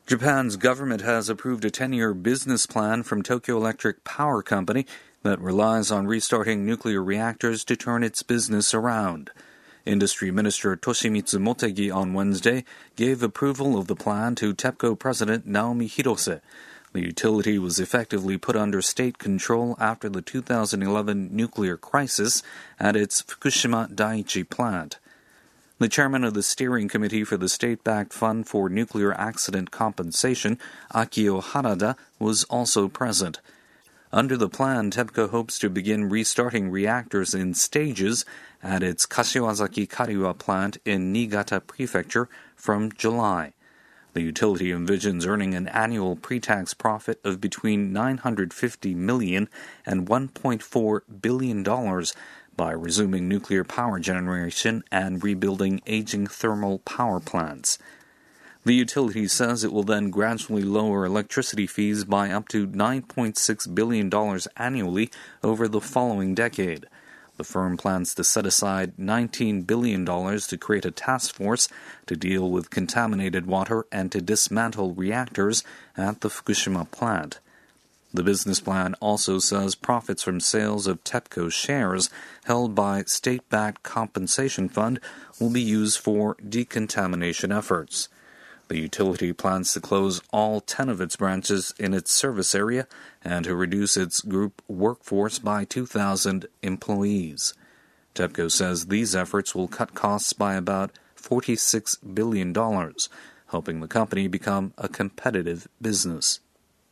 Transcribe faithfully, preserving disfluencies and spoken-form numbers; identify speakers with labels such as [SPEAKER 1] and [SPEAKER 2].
[SPEAKER 1] Japan's government has approved a ten-year business plan from Tokyo Electric Power Company that relies on restarting nuclear reactors to turn its business around. Industry Minister Toshimitsu Motegi on Wednesday gave approval of the plan to TEPCO President Naomi Hirose. The utility was effectively put under state control after the two thousand eleven nuclear crisis at its Fukushima Daiichi plant. The chairman of the steering committee for the state-backed Fund for Nuclear Accident Compensation, Akio Harada, was also present. Under the plan, TEPCO hopes to begin restarting reactors in stages at its Kashiwazaki Kariwa plant in Niigata Prefecture from July. The utility envisions earning an annual pre-tax profit of between nine hundred fifty million dollars and one point four billion dollars by resuming nuclear power generation and rebuilding aging thermal power plants. The utility says it will then gradually lower electricity fees by up to nine point six billion dollars annually over the following decade. The firm plans to set aside nineteen billion dollars to create a task force to deal with contaminated water and to dismantle reactors at the Fukushima plant. The business plan also says profits from sales of TEPCO shares held by state-backed compensation fund will be used for decontamination efforts. The utility plans to close all ten of its branches in its service area and to reduce its group workforce by two thousand employees. TEPCO says these efforts will cut costs by about forty-six billion dollars, helping the company become a competitive business.